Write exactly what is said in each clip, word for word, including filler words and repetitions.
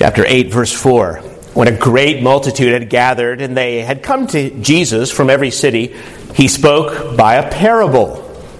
Chapter eight, verse four. When a great multitude had gathered and they had come to Jesus from every city, he spoke by a parable.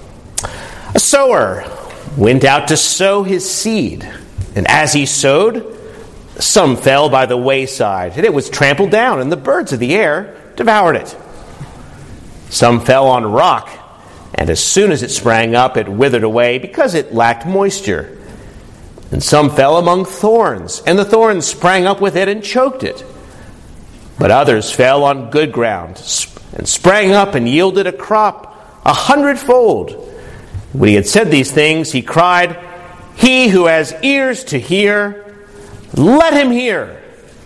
A sower went out to sow his seed, and as he sowed, some fell by the wayside, and it was trampled down, and the birds of the air devoured it. Some fell on rock, and as soon as it sprang up, it withered away because it lacked moisture. And some fell among thorns, and the thorns sprang up with it and choked it. But others fell on good ground, and sprang up and yielded a crop a hundredfold. When he had said these things, he cried, "He who has ears to hear, let him hear."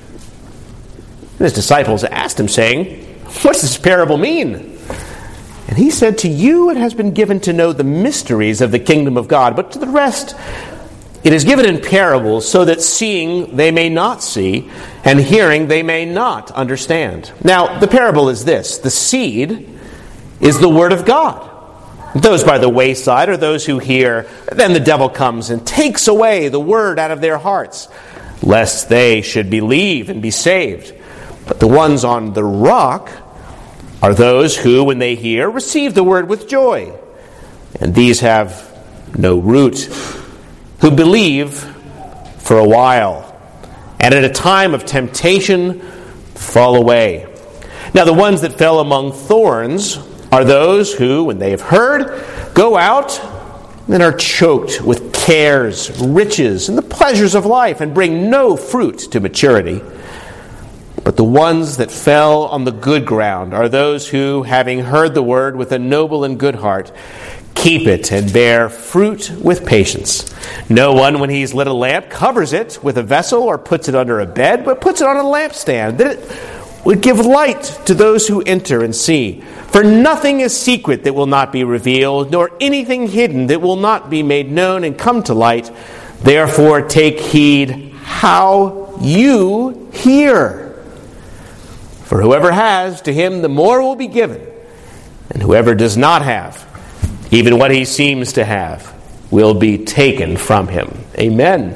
And his disciples asked him, saying, "What does this parable mean?" And he said, "To you it has been given to know the mysteries of the kingdom of God, but to the rest it is given in parables, so that seeing they may not see, and hearing they may not understand." Now, the parable is this. The seed is the word of God. Those by the wayside are those who hear. Then the devil comes and takes away the word out of their hearts, lest they should believe and be saved. But the ones on the rock are those who, when they hear, receive the word with joy. And these have no root, who believe for a while, and at a time of temptation fall away. Now the ones that fell among thorns are those who, when they have heard, go out and are choked with cares, riches, and the pleasures of life, and bring no fruit to maturity. But the ones that fell on the good ground are those who, having heard the word with a noble and good heart, keep it and bear fruit with patience. No one, when he's lit a lamp, covers it with a vessel or puts it under a bed, but puts it on a lampstand, that it would give light to those who enter and see. For nothing is secret that will not be revealed, nor anything hidden that will not be made known and come to light. Therefore take heed how you hear. For whoever has, to him the more will be given, and whoever does not have, even what he seems to have, will be taken from him. Amen.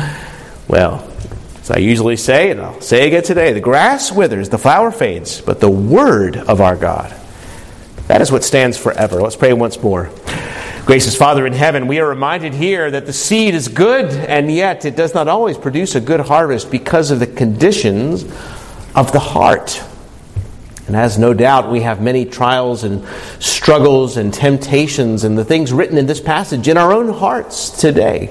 Well, as I usually say, and I'll say again today, the grass withers, the flower fades, but the word of our God, that is what stands forever. Let's pray once more. Gracious Father in heaven, we are reminded here that the seed is good, and yet it does not always produce a good harvest because of the conditions of the heart. And as no doubt we have many trials and struggles and temptations and the things written in this passage in our own hearts today,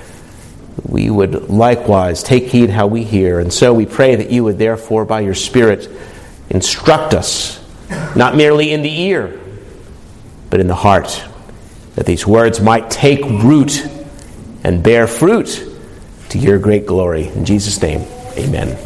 we would likewise take heed how we hear. And so we pray that you would therefore by your Spirit instruct us, not merely in the ear, but in the heart, that these words might take root and bear fruit to your great glory. In Jesus' name, amen.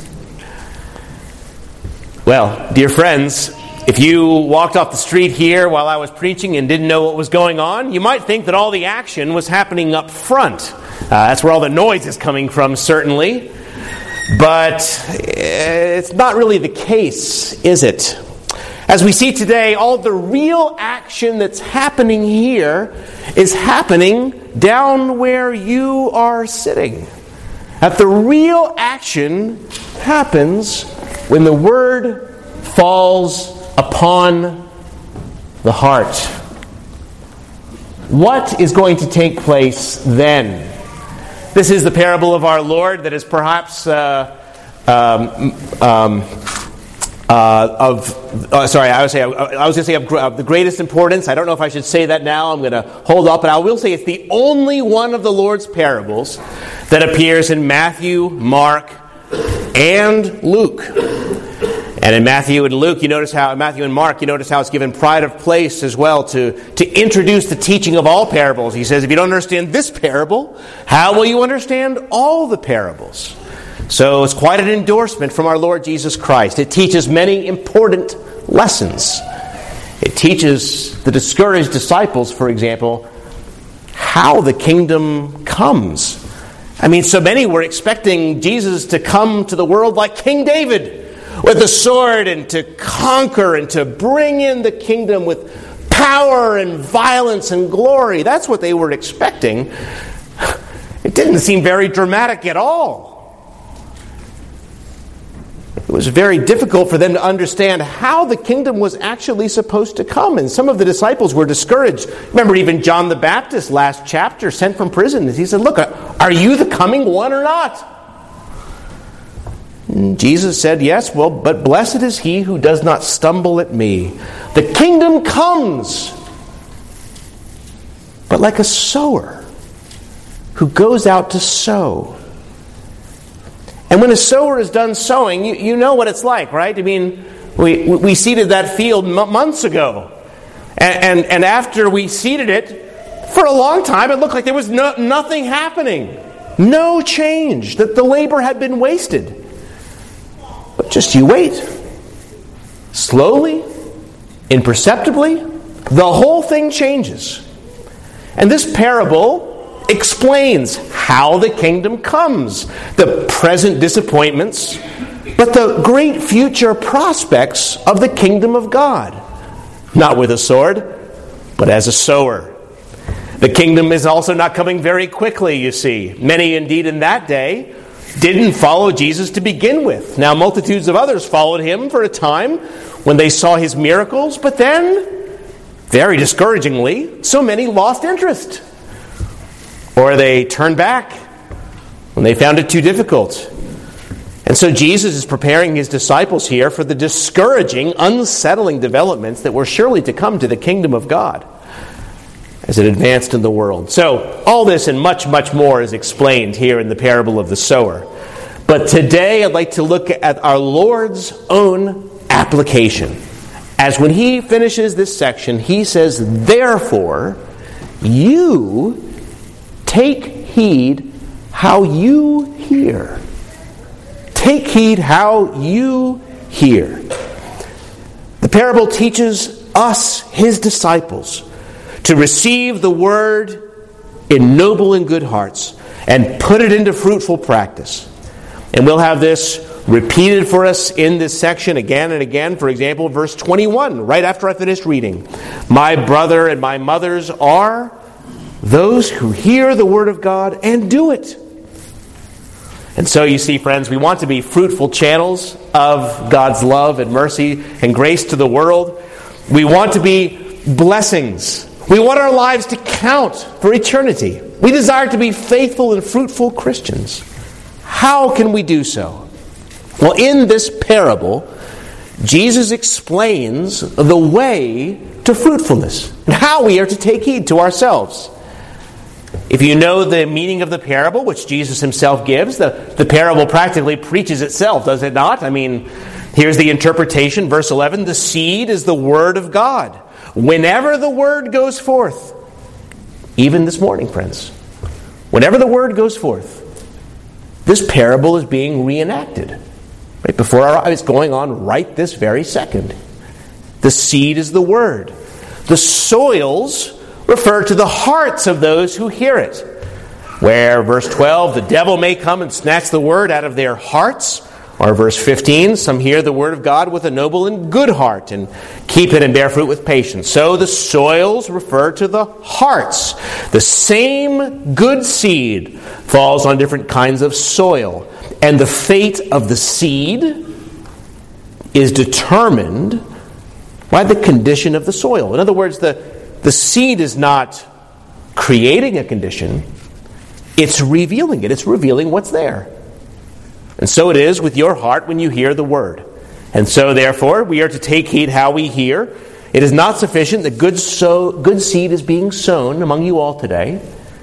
Well, dear friends, if you walked off the street here while I was preaching and didn't know what was going on, you might think that all the action was happening up front. Uh, that's where all the noise is coming from, certainly. But it's not really the case, is it? As we see today, all the real action that's happening here is happening down where you are sitting. That the real action happens when the word falls upon the heart. What is going to take place then? This is the parable of our Lord that is perhaps uh, um, um, uh, of, uh, sorry, I would say, I was going to say of, of the greatest importance. I don't know if I should say that now. I'm going to hold up, but I will say it's the only one of the Lord's parables that appears in Matthew, Mark, and Luke. And in Matthew and Luke, you notice how, in Matthew and Mark, you notice how it's given pride of place as well to, to introduce the teaching of all parables. He says, if you don't understand this parable, how will you understand all the parables? So it's quite an endorsement from our Lord Jesus Christ. It teaches many important lessons. It teaches the discouraged disciples, for example, how the kingdom comes. I mean, so many were expecting Jesus to come to the world like King David, with a sword, and to conquer and to bring in the kingdom with power and violence and glory. That's what they were expecting. It didn't seem very dramatic at all. it was very difficult for them to understand how the kingdom was actually supposed to come. And some of the disciples were discouraged. Remember, even John the Baptist, last chapter, sent from prison. He said, look, are you the coming one or not? And Jesus said, yes, well, but blessed is he who does not stumble at me. The kingdom comes, but like a sower who goes out to sow. And when a sower is done sowing, you, you know what it's like, right? I mean, we we seeded that field m- months ago. And, and, and after we seeded it, for a long time, it looked like there was no, nothing happening. No change. That the labor had been wasted. But just you wait. Slowly, imperceptibly, the whole thing changes. And this parable explains how the kingdom comes, the present disappointments, but the great future prospects of the kingdom of God. Not with a sword, but as a sower. The kingdom is also not coming very quickly, you see. Many indeed in that day didn't follow Jesus to begin with. Now multitudes of others followed him for a time when they saw his miracles, but then, very discouragingly, so many lost interest. Or they turned back when they found it too difficult. And so Jesus is preparing his disciples here for the discouraging, unsettling developments that were surely to come to the kingdom of God as it advanced in the world. So all this and much, much more is explained here in the parable of the sower. But today I'd like to look at our Lord's own application. As when he finishes this section, he says, therefore, you take heed how you hear. Take heed how you hear. The parable teaches us, his disciples, to receive the word in noble and good hearts and put it into fruitful practice. And we'll have this repeated for us in this section again and again. For example, verse twenty-one, right after I finished reading. My brother and my mothers are those who hear the word of God and do it. And so you see, friends, we want to be fruitful channels of God's love and mercy and grace to the world. We want to be blessings. We want our lives to count for eternity. We desire to be faithful and fruitful Christians. How can we do so? Well, in this parable, Jesus explains the way to fruitfulness and how we are to take heed to ourselves. If you know the meaning of the parable, which Jesus himself gives, the, the parable practically preaches itself, does it not? I mean, here's the interpretation, verse eleven, the seed is the word of God. Whenever the word goes forth, even this morning, friends, whenever the word goes forth, this parable is being reenacted right before our eyes, going on right this very second. The seed is the word. The soils refer to the hearts of those who hear it. Where, verse twelve, the devil may come and snatch the word out of their hearts. Or verse fifteen, some hear the word of God with a noble and good heart and keep it and bear fruit with patience. So the soils refer to the hearts. The same good seed falls on different kinds of soil. And the fate of the seed is determined by the condition of the soil. In other words, the The seed is not creating a condition, it's revealing it. It's revealing what's there. And so it is with your heart when you hear the word. And so therefore, we are to take heed how we hear. It is not sufficient that good, sow, good seed is being sown among you all today.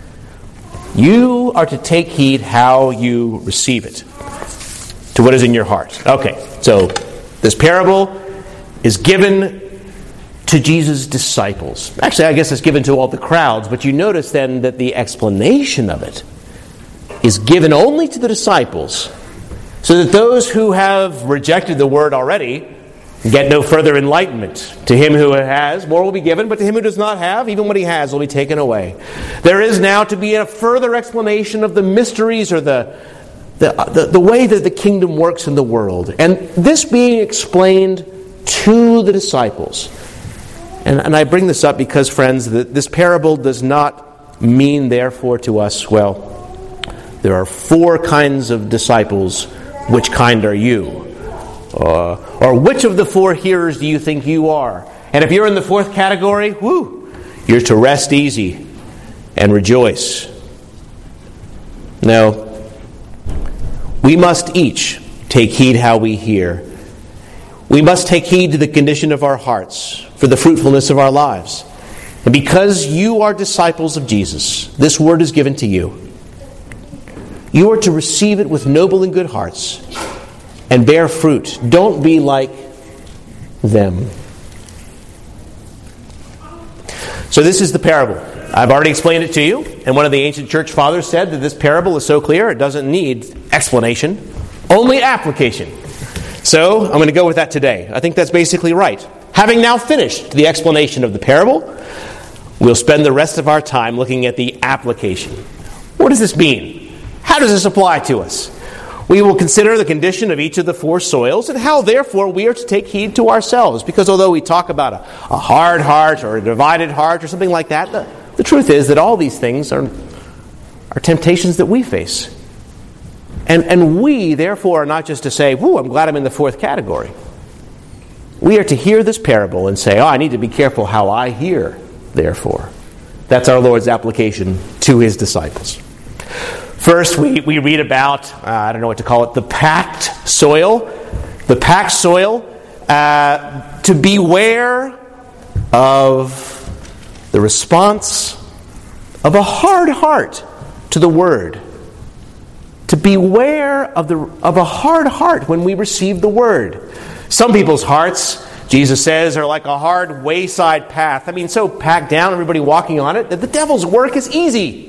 You are to take heed how you receive it, to what is in your heart. Okay, so this parable is given to Jesus' disciples. Actually, I guess it's given to all the crowds, but you notice then that the explanation of it is given only to the disciples, so that those who have rejected the word already get no further enlightenment. To him who has, more will be given, but to him who does not have, even what he has will be taken away. There is now to be a further explanation of the mysteries or the the, the, the way that the kingdom works in the world. And this being explained to the disciples. And, and I bring this up because, friends, that this parable does not mean, therefore, to us, well, there are four kinds of disciples. Which kind are you? Uh, or which of the four hearers do you think you are? And if you're in the fourth category, whoo, you're to rest easy and rejoice. No, we must each take heed how we hear. We must take heed to the condition of our hearts for the fruitfulness of our lives. And because you are disciples of Jesus, this word is given to you. You are to receive it with noble and good hearts and bear fruit. Don't be like them. So this is the parable. I've already explained it to you, and one of the ancient church fathers said that this parable is so clear it doesn't need explanation, only application. So I'm going to go with that today. I think that's basically right. Having now finished the explanation of the parable, we'll spend the rest of our time looking at the application. What does this mean? How does this apply to us? We will consider the condition of each of the four soils and how, therefore, we are to take heed to ourselves. Because although we talk about a, a hard heart or a divided heart or something like that, the, the truth is that all these things are, are temptations that we face. And, and we, therefore, are not just to say, whoo, I'm glad I'm in the fourth category. We are to hear this parable and say, oh, I need to be careful how I hear, therefore. That's our Lord's application to His disciples. First, we, we read about, uh, I don't know what to call it, the packed soil. The packed soil, uh, to beware of the response of a hard heart to the Word. To beware of the of a hard heart when we receive the Word. Some people's hearts, Jesus says, are like a hard wayside path. I mean, so packed down, everybody walking on it, that the devil's work is easy.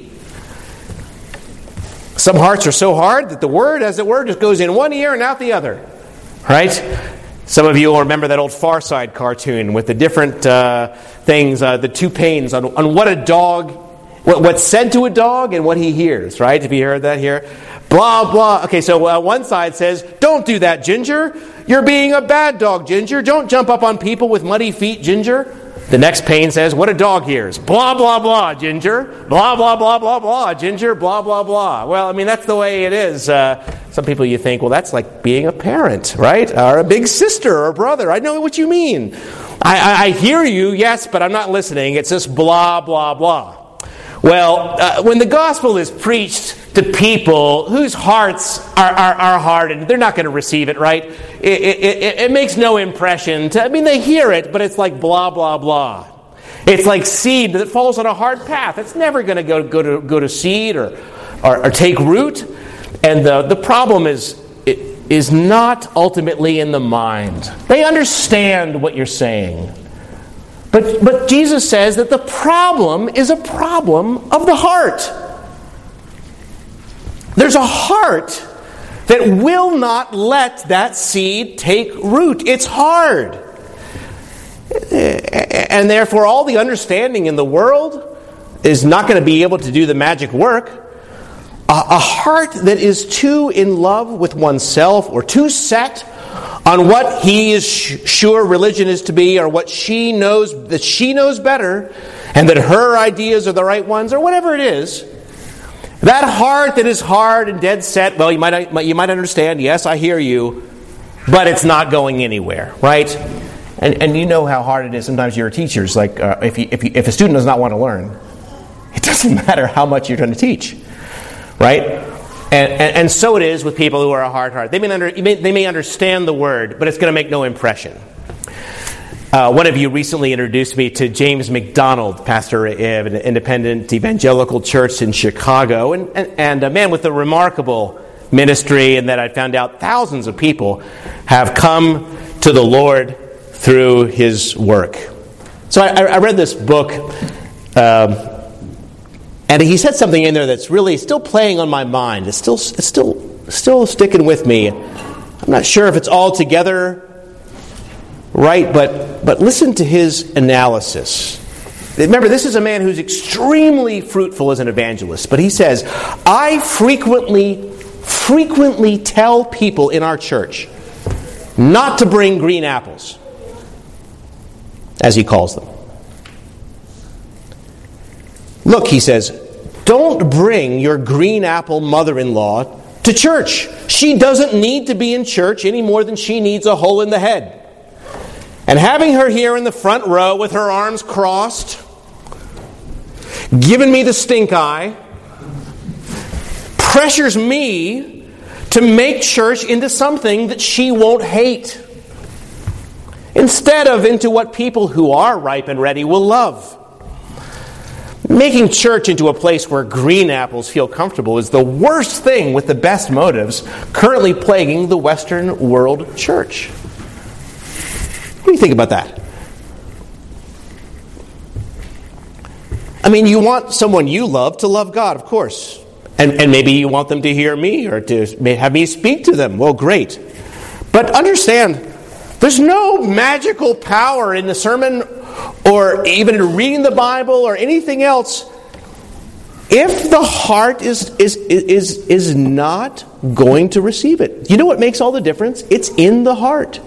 Some hearts are so hard that the Word, as it were, just goes in one ear and out the other. Right? Some of you will remember that old Far Side cartoon with the different uh, things, uh, the two pains on, on what a dog, what, what's said to a dog and what he hears. Right? Have you heard that here? Blah, blah. Okay, so uh, one side says, don't do that, Ginger. You're being a bad dog, Ginger. Don't jump up on people with muddy feet, Ginger. The next pane says, what a dog hears. Blah, blah, blah, Ginger. Blah, blah, blah, blah, blah, Ginger. Blah, blah, blah. Well, I mean, that's the way it is. Uh, some people you think, well, that's like being a parent, right? Or a big sister or brother. I know what you mean. I, I, I hear you, yes, but I'm not listening. It's just blah, blah, blah. Well, uh, when the gospel is preached to people whose hearts are, are, are hardened, they're not going to receive it, right? It, it, it, it makes no impression. To, I mean, they hear it, but it's like blah, blah, blah. It's like seed that falls on a hard path. It's never going to go go to go to seed or, or, or take root. And the, the problem is it is not ultimately in the mind. They understand what you're saying. But, but Jesus says that the problem is a problem of the heart. There's a heart that will not let that seed take root. It's hard. And therefore, all the understanding in the world is not going to be able to do the magic work. A, a heart that is too in love with oneself or too set on what he is sure religion is to be, or what she knows, that she knows better, and that her ideas are the right ones, or whatever it is. That heart that is hard and dead set, well, you might you might understand, yes, I hear you, but it's not going anywhere, right? And and you know how hard it is. Sometimes you're teachers, like uh, if you, if you, if a student does not want to learn, it doesn't matter how much you're trying to teach, right? And, and, and so it is with people who are a hard heart. They may, under, they may understand the word, but it's going to make no impression. Uh, one of you recently introduced me to James McDonald, pastor of an independent evangelical church in Chicago, and, and, and a man with a remarkable ministry, and that I found out thousands of people have come to the Lord through his work. So I, I read this book, um, and he said something in there that's really still playing on my mind. It's still, it's still, still sticking with me. I'm not sure if it's altogether right, but but listen to his analysis. Remember, this is a man who's extremely fruitful as an evangelist. But he says, I frequently, frequently tell people in our church not to bring green apples, as he calls them. Look, he says, don't bring your green apple mother-in-law to church. She doesn't need to be in church any more than she needs a hole in the head. And having her here in the front row with her arms crossed, giving me the stink eye, pressures me to make church into something that she won't hate, instead of into what people who are ripe and ready will love. Making church into a place where green apples feel comfortable is the worst thing with the best motives currently plaguing the Western world church. What do you think about that? I mean, you want someone you love to love God, of course. And, and maybe you want them to hear me or to have me speak to them. Well, great. But understand, there's no magical power in the sermon or even in reading the Bible or anything else if the heart is, is, is, is not going to receive it. You know what makes all the difference? It's in the heart.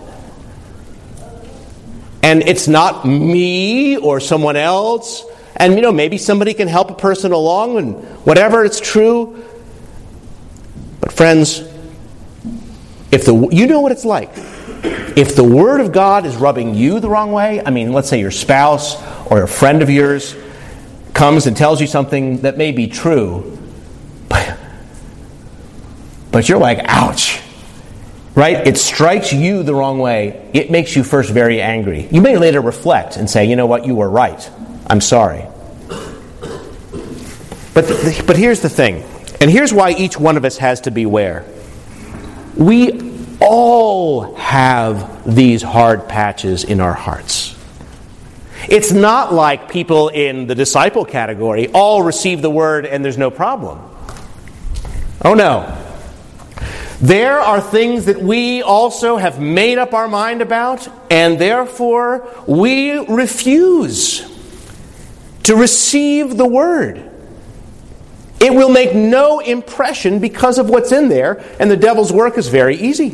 And it's not me or someone else. And, you know, maybe somebody can help a person along and whatever, it's true. But friends, if the you know what it's like. If the Word of God is rubbing you the wrong way, I mean, let's say your spouse or a friend of yours comes and tells you something that may be true, but, but you're like, ouch. Right? It strikes you the wrong way. It makes you first very angry. You may later reflect and say, you know what, you were right. I'm sorry. But the, but here's the thing. And here's why each one of us has to beware. We all have these hard patches in our hearts. It's not like people in the disciple category all receive the word and there's no problem. Oh no. There are things that we also have made up our mind about, and therefore we refuse to receive the word. It will make no impression because of what's in there, and the devil's work is very easy.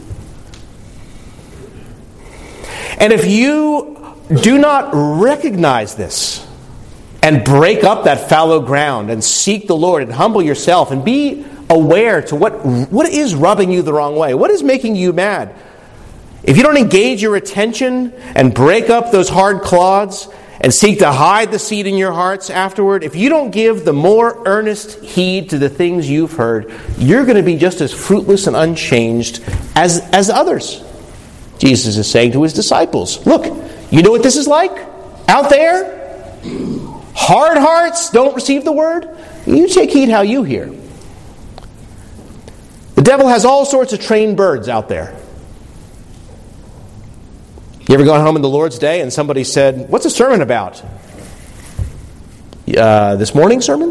And if you do not recognize this and break up that fallow ground and seek the Lord and humble yourself and be aware to what, what is rubbing you the wrong way, what is making you mad, if you don't engage your attention and break up those hard clods and seek to hide the seed in your hearts afterward, if you don't give the more earnest heed to the things you've heard, you're going to be just as fruitless and unchanged as, as others. Jesus is saying to his disciples, look, you know what this is like out there? Hard hearts don't receive the word. You take heed how you hear. The devil has all sorts of trained birds out there. You ever gone home on the Lord's Day and somebody said, what's the sermon about? Uh, this morning's sermon?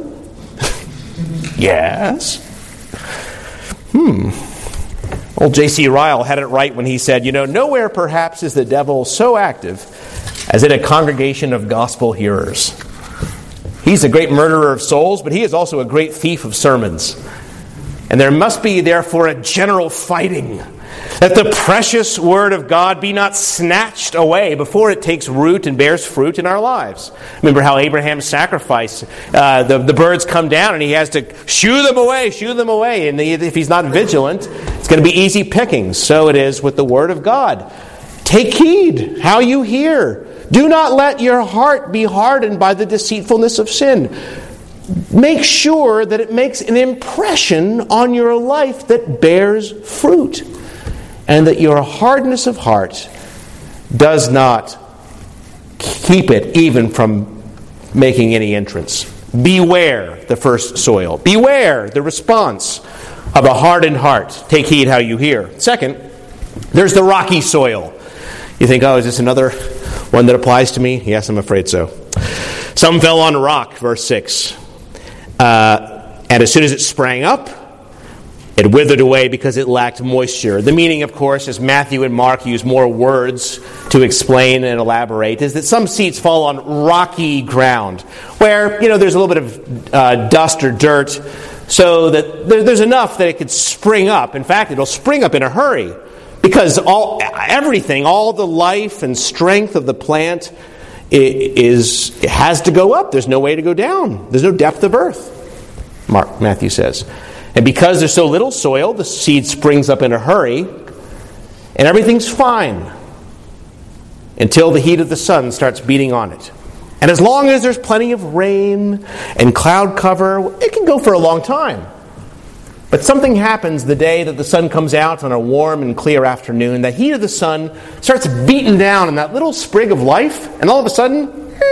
Yes. Hmm. Old J C Ryle had it right when he said, you know, nowhere perhaps is the devil so active as in a congregation of gospel hearers. He's a great murderer of souls, but he is also a great thief of sermons. And there must be, therefore, a general fighting, that the precious Word of God be not snatched away before it takes root and bears fruit in our lives. Remember how Abraham's sacrifice, uh, the, the birds come down and he has to shoo them away, shoo them away. And if he's not vigilant, it's going to be easy pickings. So it is with the Word of God. Take heed how you hear. Do not let your heart be hardened by the deceitfulness of sin. Make sure that it makes an impression on your life that bears fruit, and that your hardness of heart does not keep it even from making any entrance. Beware the first soil. Beware the response of a hardened heart. Take heed how you hear. Second, there's the rocky soil. You think, oh, is this another one that applies to me? Yes, I'm afraid so. Some fell on rock, verse six. Uh, and as soon as it sprang up, it withered away because it lacked moisture. The meaning, of course, as Matthew and Mark use more words to explain and elaborate, is that some seeds fall on rocky ground where, you know, there's a little bit of uh, dust or dirt, so that there, there's enough that it could spring up. In fact, it'll spring up in a hurry because all everything, all the life and strength of the plant is it has to go up. There's no way to go down. There's no depth of earth, Mark, Matthew says. And because there's so little soil, the seed springs up in a hurry, and everything's fine until the heat of the sun starts beating on it. And as long as there's plenty of rain and cloud cover, it can go for a long time. But something happens the day that the sun comes out on a warm and clear afternoon. The heat of the sun starts beating down on that little sprig of life, and all of a sudden,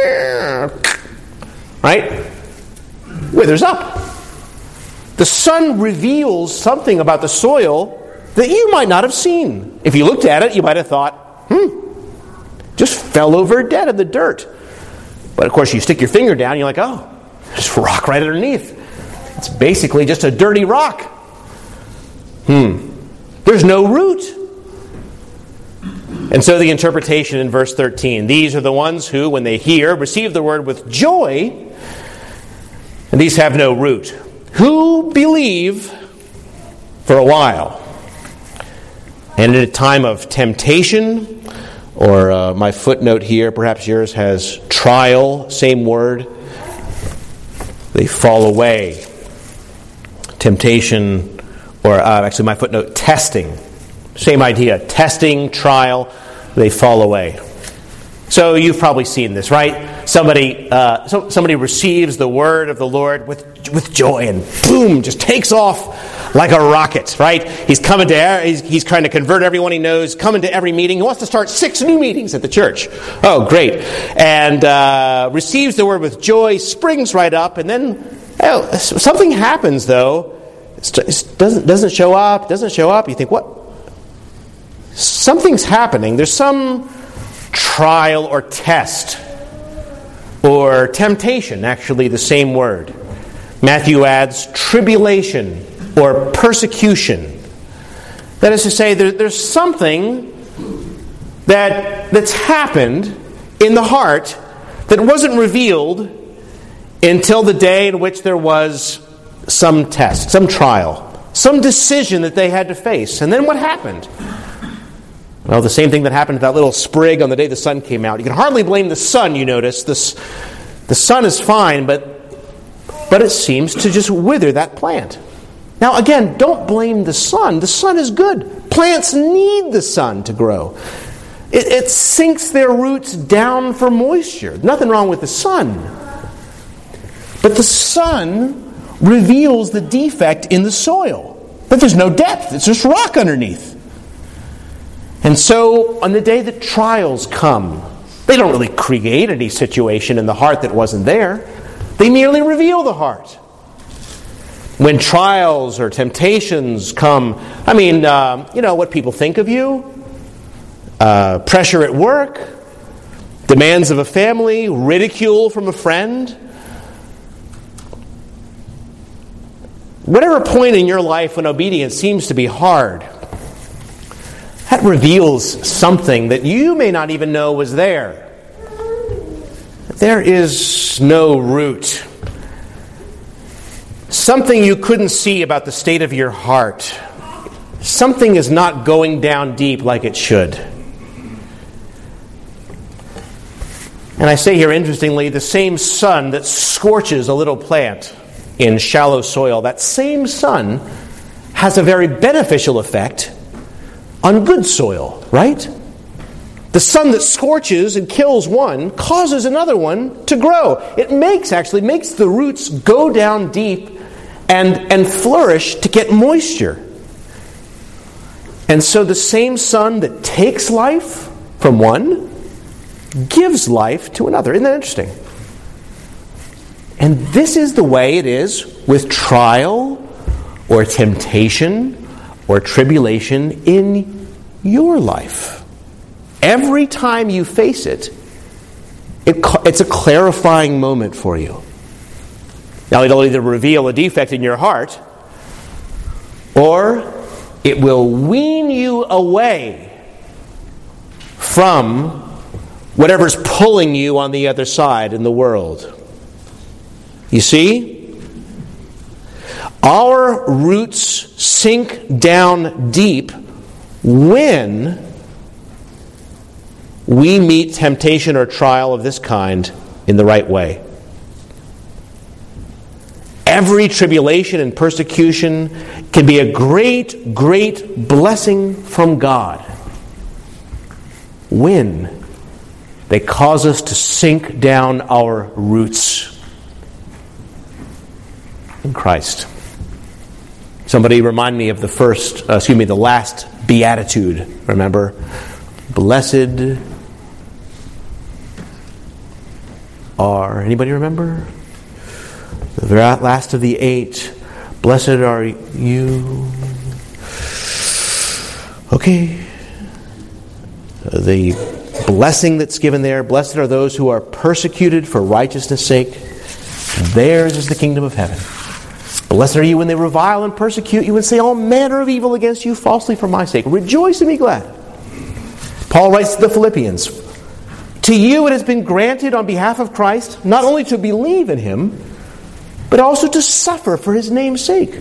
right, withers up. The sun reveals something about the soil that you might not have seen. If you looked at it, you might have thought, hmm, just fell over dead in the dirt. But of course, you stick your finger down, and you're like, oh, there's rock right underneath. It's basically just a dirty rock. Hmm. There's no root. And so the interpretation in verse thirteen, these are the ones who, when they hear, receive the word with joy, and these have no root, who believe for a while. And in a time of temptation, or uh, my footnote here, perhaps yours has trial, same word, they fall away. Temptation, or uh, actually my footnote, testing. Same idea, testing, trial, they fall away. So you've probably seen this, right? Somebody uh, so, somebody receives the word of the Lord with with joy, and boom, just takes off like a rocket, right? He's coming to he's, he's trying to convert everyone he knows, coming to every meeting. He wants to start six new meetings at the church. Oh, great. And uh, receives the word with joy, springs right up, and then oh, something happens, though. It doesn't, doesn't show up, doesn't show up. You think, what? Something's happening. There's some trial or test or temptation, actually the same word. Matthew adds tribulation or persecution. That is to say, there, there's something that that's happened in the heart that wasn't revealed until the day in which there was some test, some trial, some decision that they had to face. And then what happened? Well, the same thing that happened to that little sprig on the day the sun came out. You can hardly blame the sun, you notice. This, the sun is fine, but but it seems to just wither that plant. Now, again, don't blame the sun. The sun is good. Plants need the sun to grow. It, it sinks their roots down for moisture. Nothing wrong with the sun. But the sun reveals the defect in the soil. But there's no depth. It's just rock underneath. And so, on the day that trials come, they don't really create any situation in the heart that wasn't there. They merely reveal the heart. When trials or temptations come, I mean, uh, you know what people think of you, uh, pressure at work, demands of a family, ridicule from a friend. Whatever point in your life when obedience seems to be hard, that reveals something that you may not even know was there. There is no root. Something you couldn't see about the state of your heart. Something is not going down deep like it should. And I say here, interestingly, the same sun that scorches a little plant in shallow soil, that same sun has a very beneficial effect on good soil, right? The sun that scorches and kills one causes another one to grow. It makes, actually, makes the roots go down deep and, and flourish to get moisture. And so the same sun that takes life from one gives life to another. Isn't that interesting? And this is the way it is with trial or temptation or tribulation in your life. Every time you face it, it, it's a clarifying moment for you. Now, it'll either reveal a defect in your heart, or it will wean you away from whatever's pulling you on the other side in the world. You see? Our roots sink down deep when we meet temptation or trial of this kind in the right way. every tribulation and persecution can be a great, great blessing from God when they cause us to sink down our roots in Christ. Somebody remind me of the first, uh, excuse me, the last beatitude. Remember? Blessed are, anybody remember? The last of the eight. Blessed are you. Okay. The blessing that's given there. Blessed are those who are persecuted for righteousness' sake. Theirs is the kingdom of heaven. Blessed are you when they revile and persecute you and say all manner of evil against you falsely for my sake. Rejoice and be glad. Paul writes to the Philippians, to you it has been granted on behalf of Christ not only to believe in Him, but also to suffer for His name's sake.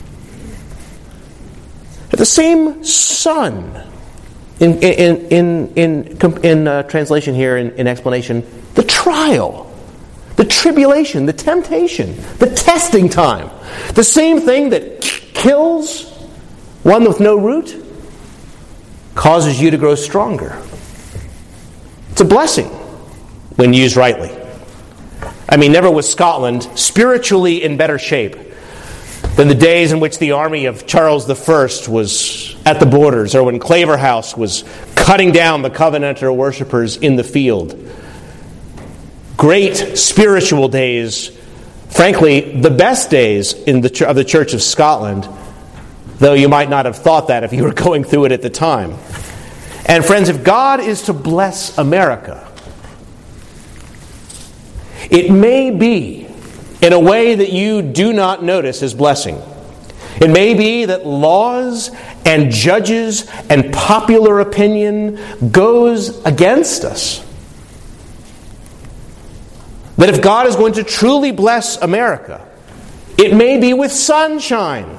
The same Son, in in in in, in uh, translation here, in, in explanation, the trial, the tribulation, the temptation, the testing time, the same thing that kills one with no root, causes you to grow stronger. It's a blessing when used rightly. I mean, never was Scotland spiritually in better shape than the days in which the army of Charles the First was at the borders, or when Claverhouse was cutting down the Covenanter worshippers in the field. Great spiritual days, frankly, the best days in the of the Church of Scotland, though you might not have thought that if you were going through it at the time. And friends, if God is to bless America, it may be in a way that you do not notice His blessing. It may be that laws and judges and popular opinion goes against us. That if God is going to truly bless America, it may be with sunshine.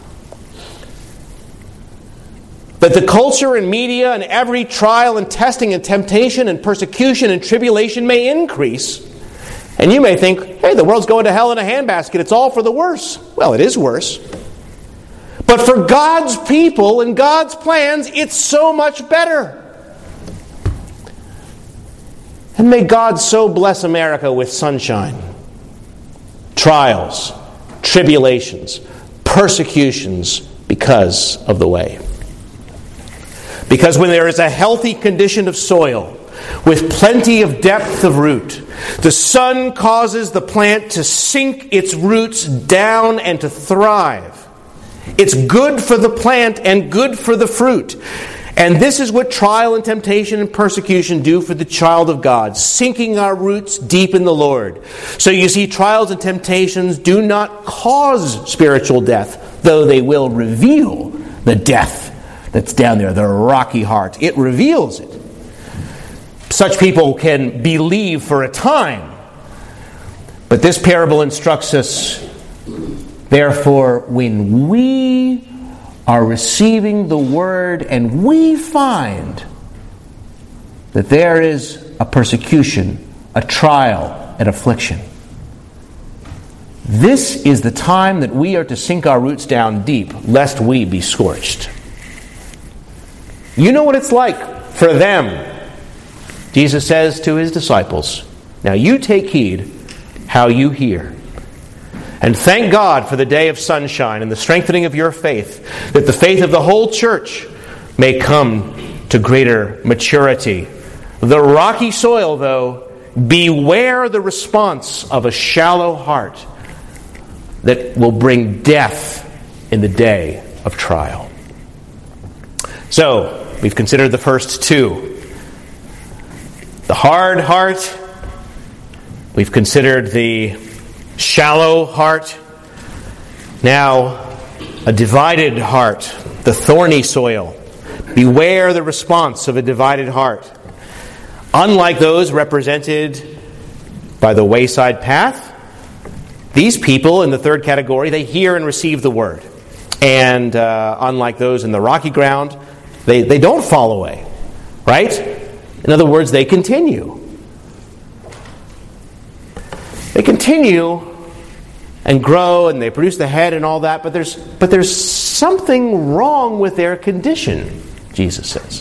That the culture and media and every trial and testing and temptation and persecution and tribulation may increase. And you may think, hey, the world's going to hell in a handbasket. It's all for the worse. Well, it is worse. But for God's people and God's plans, it's so much better. And may God so bless America with sunshine, trials, tribulations, persecutions because of the way. Because when there is a healthy condition of soil, with plenty of depth of root, the sun causes the plant to sink its roots down and to thrive. It's good for the plant and good for the fruit. And this is what trial and temptation and persecution do for the child of God, sinking our roots deep in the Lord. So you see, trials and temptations do not cause spiritual death, though they will reveal the death that's down there, the rocky heart. It reveals it. Such people can believe for a time. But this parable instructs us, therefore, when we are receiving the Word and we find that there is a persecution, a trial, an affliction, this is the time that we are to sink our roots down deep, lest we be scorched. You know what it's like for them. Jesus says to His disciples, now you take heed how you hear. And thank God for the day of sunshine and the strengthening of your faith, that the faith of the whole church may come to greater maturity. The rocky soil, though, beware the response of a shallow heart that will bring death in the day of trial. So, we've considered the first two. The hard heart. We've considered the shallow heart. Now, a divided heart, the thorny soil. Beware the response of a divided heart. Unlike those represented by the wayside path, these people in the third category, they hear and receive the word. And uh, unlike those in the rocky ground, they, they don't fall away. Right? In other words, they continue. They continue and grow, and they produce the head and all that, but there's but there's something wrong with their condition, Jesus says.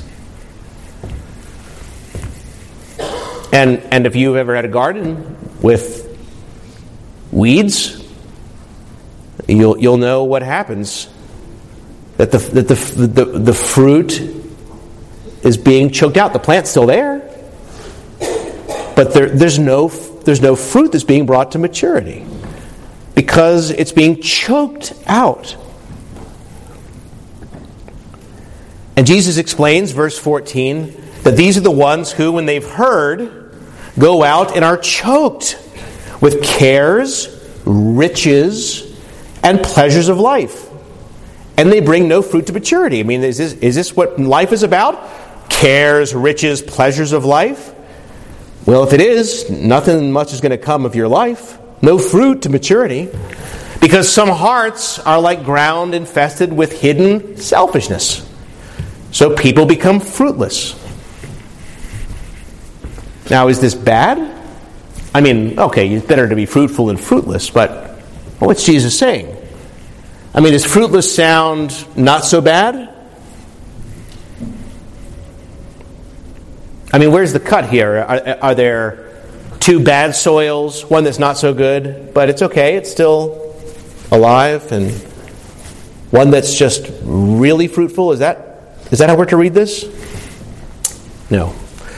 And and if you've ever had a garden with weeds, you'll you'll know what happens. That the that the the, the fruit is being choked out. The plant's still there, but there, there's no there's no fruit that's being brought to maturity because it's being choked out. And Jesus explains, verse fourteen, that these are the ones who, when they've heard, go out and are choked with cares, riches, and pleasures of life. And they bring no fruit to maturity. I mean, is this, is this what life is about? Cares, riches, pleasures of life? Well, if it is, nothing much is going to come of your life. No fruit to maturity. Because some hearts are like ground infested with hidden selfishness. So people become fruitless. Now, is this bad? I mean, okay, it's better to be fruitful than fruitless, but what's Jesus saying? I mean, does fruitless sound not so bad? I mean, where's the cut here? Are, are there two bad soils, one that's not so good, but it's okay, it's still alive, and one that's just really fruitful? Is that is that how we're to read this? No.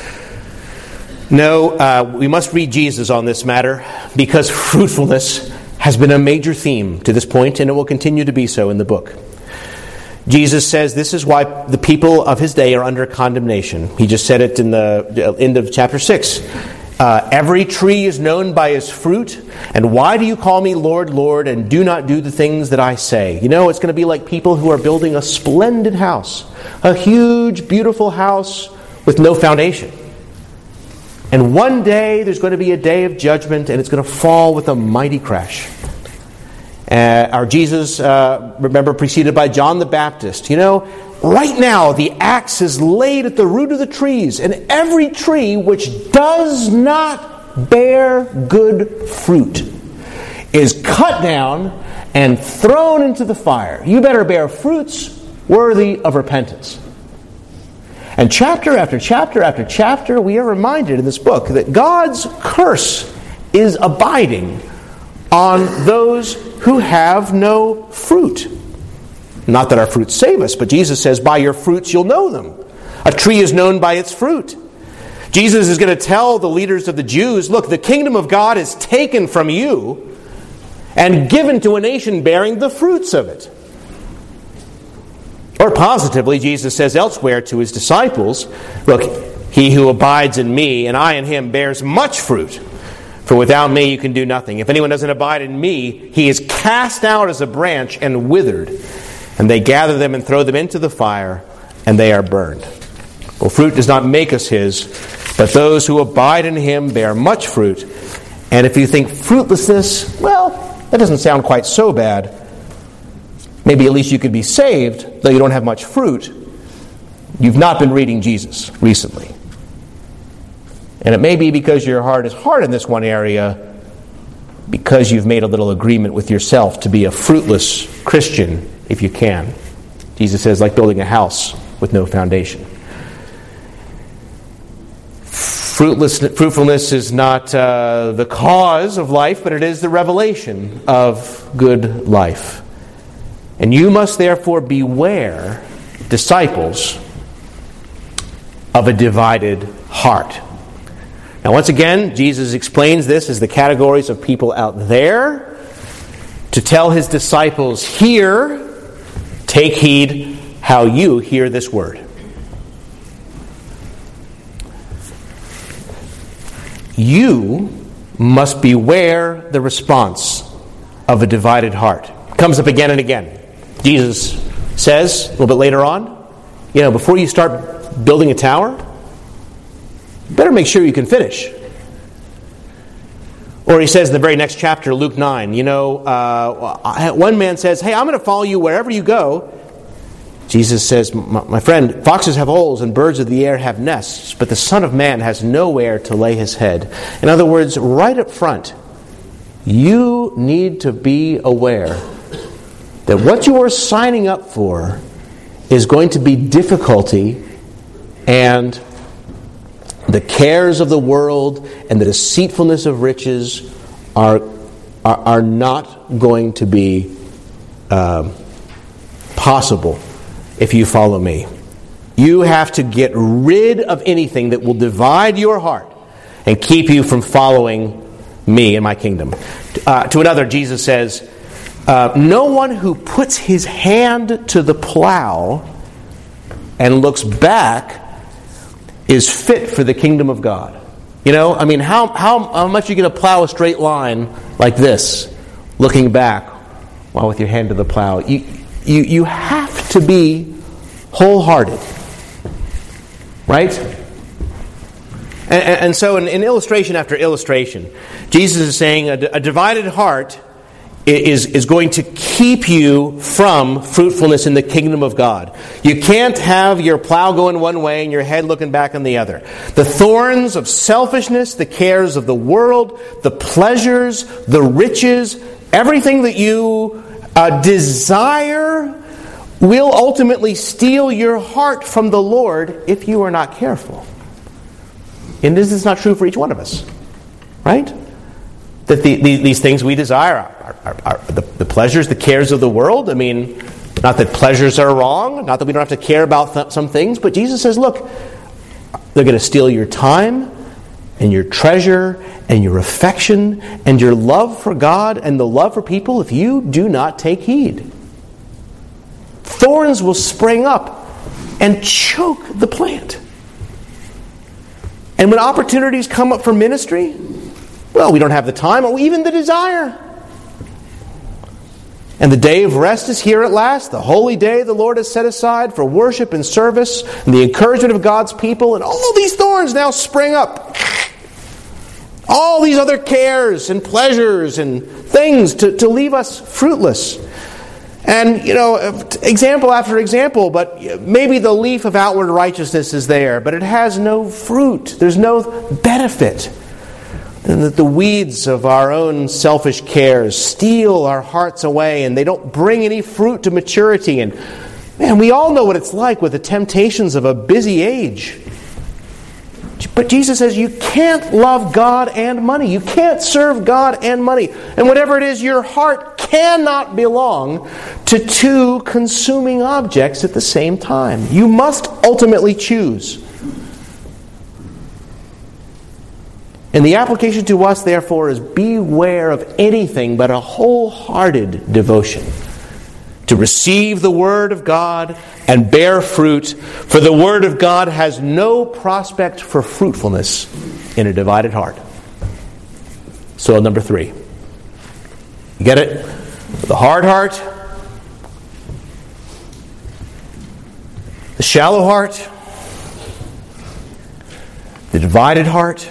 No, uh, we must read Jesus on this matter, because fruitfulness has been a major theme to this point, and it will continue to be so in the book. Jesus says this is why the people of his day are under condemnation. He just said it in the end of chapter six. Uh, Every tree is known by its fruit, and why do you call me Lord, Lord, and do not do the things that I say? You know, it's going to be like people who are building a splendid house, a huge, beautiful house with no foundation. And one day there's going to be a day of judgment, and it's going to fall with a mighty crash. Uh, our Jesus, uh, remember, preceded by John the Baptist. You know, right now the axe is laid at the root of the trees, and every tree which does not bear good fruit is cut down and thrown into the fire. You better bear fruits worthy of repentance. And chapter after chapter after chapter, we are reminded in this book that God's curse is abiding on those who have no fruit. Not that our fruits save us, but Jesus says, by your fruits you'll know them. A tree is known by its fruit. Jesus is going to tell the leaders of the Jews, look, the kingdom of God is taken from you and given to a nation bearing the fruits of it. Or positively, Jesus says elsewhere to his disciples, look, he who abides in me and I in him bears much fruit. For without me you can do nothing. If anyone doesn't abide in me, he is cast out as a branch and withered. And they gather them and throw them into the fire, and they are burned. Well, fruit does not make us his, but those who abide in him bear much fruit. And if you think fruitlessness, well, that doesn't sound quite so bad. Maybe at least you could be saved, though you don't have much fruit. You've not been reading Jesus recently. And it may be because your heart is hard in this one area, because you've made a little agreement with yourself to be a fruitless Christian, if you can. Jesus says, like building a house with no foundation. Fruitless, fruitfulness is not uh, the cause of life, but it is the revelation of good life. And you must therefore beware, disciples, of a divided heart. Now, once again, Jesus explains this as the categories of people out there to tell his disciples here, take heed how you hear this word. You must beware the response of a divided heart. It comes up again and again. Jesus says a little bit later on, you know, before you start building a tower, you better make sure you can finish. Or he says in the very next chapter, Luke nine, you know, uh, one man says, hey, I'm going to follow you wherever you go. Jesus says, my friend, foxes have holes and birds of the air have nests, but the Son of Man has nowhere to lay his head. In other words, right up front, you need to be aware that what you are signing up for is going to be difficulty, and the cares of the world and the deceitfulness of riches are, are, are not going to be uh, possible if you follow me. You have to get rid of anything that will divide your heart and keep you from following me and my kingdom. Uh, to another, Jesus says, uh, no one who puts his hand to the plow and looks back is fit for the kingdom of God. You know, I mean, how, how, how much are you going to plow a straight line like this, looking back while with your hand to the plow? You, you, you have to be wholehearted. Right? And, and so in, in illustration after illustration, Jesus is saying a, a divided heart is, is going to keep you from fruitfulness in the kingdom of God. You can't have your plow going one way and your head looking back on the other. The thorns of selfishness, the cares of the world, the pleasures, the riches, everything that you uh, desire will ultimately steal your heart from the Lord if you are not careful. And this is not true for each one of us. Right? That the, the, these things we desire are, are, are the, the pleasures, the cares of the world. I mean, not that pleasures are wrong, not that we don't have to care about th- some things, but Jesus says, look, they're going to steal your time and your treasure and your affection and your love for God and the love for people if you do not take heed. Thorns will spring up and choke the plant. And when opportunities come up for ministry, well, we don't have the time or even the desire. And the day of rest is here at last, the holy day the Lord has set aside for worship and service and the encouragement of God's people, and all these thorns now spring up. All these other cares and pleasures and things to, to leave us fruitless. And, you know, example after example, but maybe the leaf of outward righteousness is there, but it has no fruit. There's no benefit. And that the weeds of our own selfish cares steal our hearts away, and they don't bring any fruit to maturity. And, man, we all know what it's like with the temptations of a busy age. But Jesus says you can't love God and money. You can't serve God and money. And whatever it is, your heart cannot belong to two consuming objects at the same time. You must ultimately choose. And the application to us, therefore, is beware of anything but a wholehearted devotion to receive the Word of God and bear fruit, for the Word of God has no prospect for fruitfulness in a divided heart. Soil number three. You get it? The hard heart, the shallow heart, the divided heart.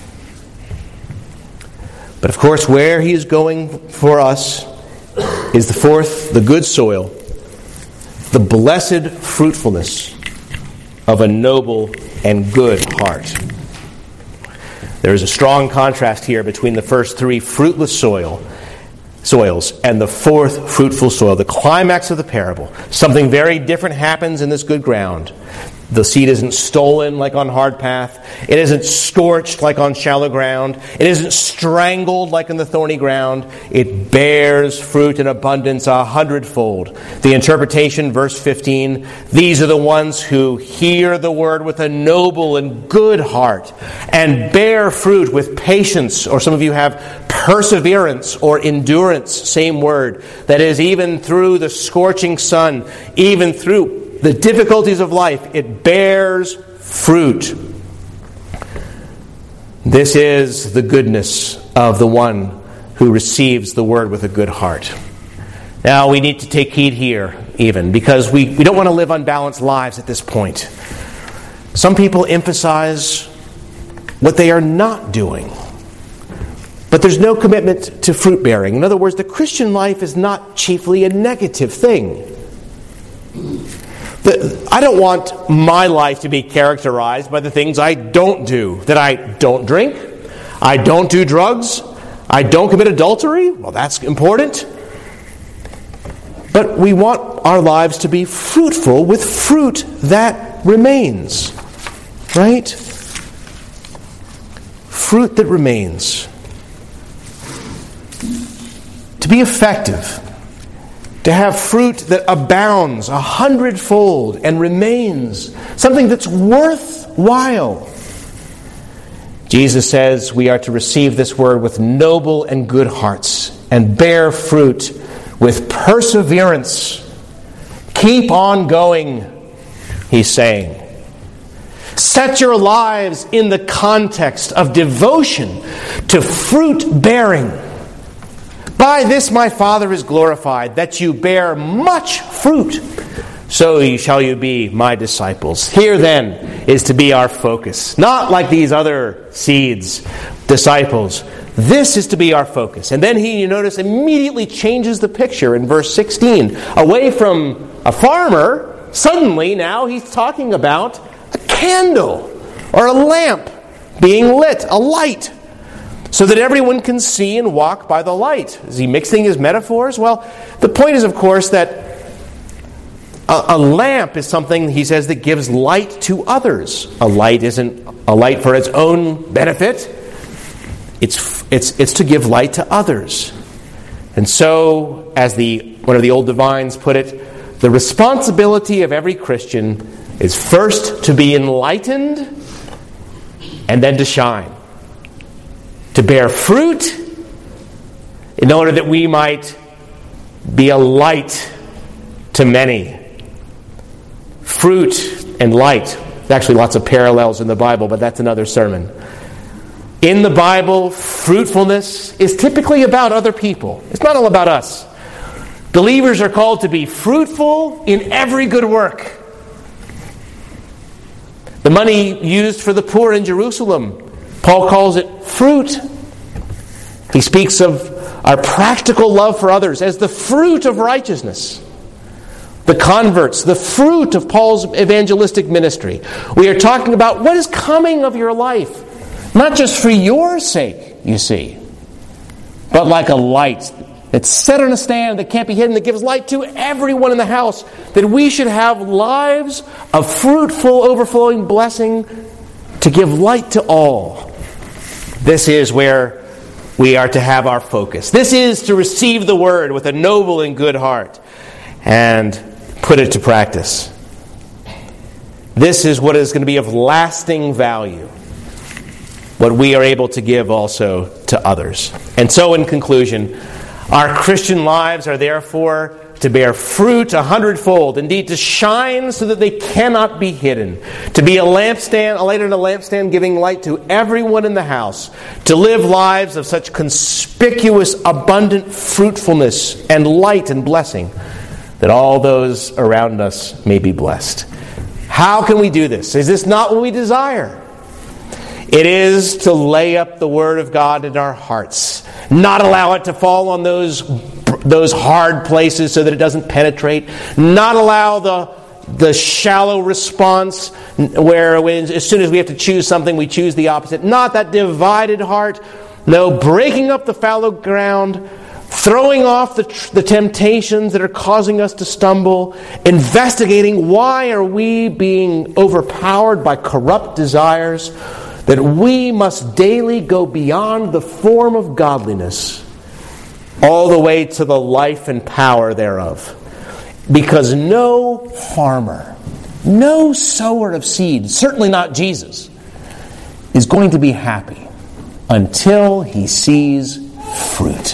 But of course, where he is going for us is the fourth, the good soil, the blessed fruitfulness of a noble and good heart. There is a strong contrast here between the first three fruitless soil soils and the fourth fruitful soil, the climax of the parable. Something very different happens in this good ground. The seed isn't stolen like on hard path. It isn't scorched like on shallow ground. It isn't strangled like in the thorny ground. It bears fruit in abundance a hundredfold. The interpretation, verse fifteen, these are the ones who hear the word with a noble and good heart and bear fruit with patience, or some of you have perseverance or endurance, same word. That is, even through the scorching sun, even through the difficulties of life, it bears fruit. This is the goodness of the one who receives the word with a good heart. Now, we need to take heed here, even, because we, we don't want to live unbalanced lives at this point. Some people emphasize what they are not doing, but there's no commitment to fruit bearing. In other words, the Christian life is not chiefly a negative thing. The, I don't want my life to be characterized by the things I don't do. That I don't drink, I don't do drugs, I don't commit adultery. Well, that's important. But we want our lives to be fruitful with fruit that remains. Right? Fruit that remains. To be effective, to have fruit that abounds a hundredfold and remains, something that's worthwhile. Jesus says we are to receive this word with noble and good hearts and bear fruit with perseverance. Keep on going, he's saying. Set your lives in the context of devotion to fruit bearing. By this my Father is glorified, that you bear much fruit. So shall you be my disciples. Here then is to be our focus. Not like these other seeds, disciples. This is to be our focus. And then he, you notice, immediately changes the picture in verse sixteen. Away from a farmer, suddenly now he's talking about a candle or a lamp being lit, a light, so that everyone can see and walk by the light. Is he mixing his metaphors? Well, the point is, of course, that a, a lamp is something, he says, that gives light to others. A light isn't a light for its own benefit. It's it's it's to give light to others. And so, as the one of the old divines put it, the responsibility of every Christian is first to be enlightened and then to shine. To bear fruit in order that we might be a light to many. Fruit and light. There's actually lots of parallels in the Bible, but that's another sermon. In the Bible, fruitfulness is typically about other people. It's not all about us. Believers are called to be fruitful in every good work. The money used for the poor in Jerusalem, Paul calls it fruit. He speaks of our practical love for others as the fruit of righteousness. The converts, the fruit of Paul's evangelistic ministry. We are talking about what is coming of your life. Not just for your sake, you see, but like a light that's set on a stand that can't be hidden, that gives light to everyone in the house. That we should have lives of fruitful, overflowing blessing to give light to all. This is where we are to have our focus. This is to receive the word with a noble and good heart and put it to practice. This is what is going to be of lasting value. What we are able to give also to others. And so in conclusion, our Christian lives are therefore to bear fruit a hundredfold, indeed to shine so that they cannot be hidden, to be a lampstand, a light in a lampstand giving light to everyone in the house, to live lives of such conspicuous, abundant fruitfulness and light and blessing that all those around us may be blessed. How can we do this? Is this not what we desire? It is to lay up the Word of God in our hearts, not allow it to fall on those those hard places so that it doesn't penetrate, not allow the the shallow response where when, as soon as we have to choose something, we choose the opposite. Not that divided heart. No, breaking up the fallow ground, throwing off the, the temptations that are causing us to stumble, investigating why are we being overpowered by corrupt desires, that we must daily go beyond the form of godliness all the way to the life and power thereof. Because no farmer, no sower of seed, certainly not Jesus, is going to be happy until he sees fruit.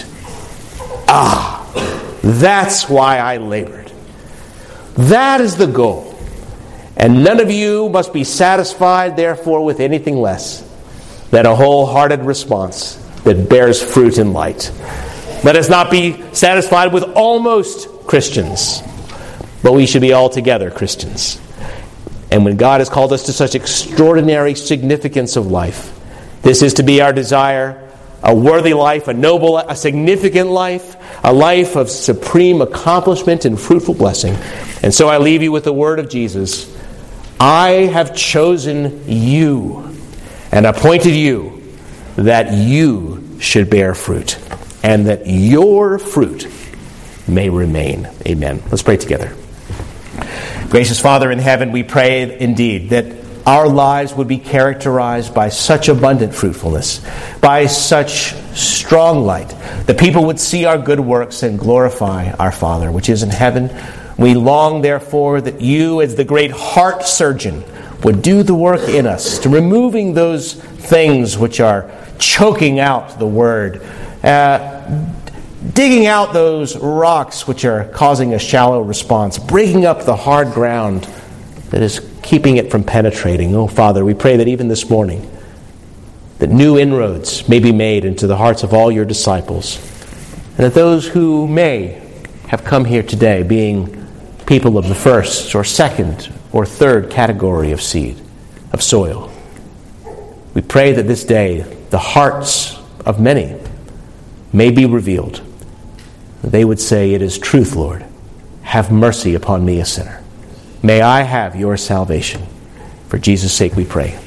Ah, that's why I labored. That is the goal. And none of you must be satisfied, therefore, with anything less than a wholehearted response that bears fruit and light. Let us not be satisfied with almost Christians, but we should be altogether Christians. And when God has called us to such extraordinary significance of life, this is to be our desire, a worthy life, a noble, a significant life, a life of supreme accomplishment and fruitful blessing. And so I leave you with the word of Jesus. I have chosen you and appointed you that you should bear fruit, and that your fruit may remain. Amen. Let's pray together. Gracious Father in heaven, we pray indeed that our lives would be characterized by such abundant fruitfulness, by such strong light, that people would see our good works and glorify our Father, which is in heaven. We long, therefore, that you, as the great heart surgeon, would do the work in us to removing those things which are choking out the word, uh, digging out those rocks which are causing a shallow response, breaking up the hard ground that is keeping it from penetrating. Oh, Father, we pray that even this morning, that new inroads may be made into the hearts of all your disciples, and that those who may have come here today being people of the first or second or third category of seed, of soil, we pray that this day the hearts of many may be revealed. They would say, "It is truth, Lord. Have mercy upon me, a sinner." May I have your salvation. For Jesus' sake we pray.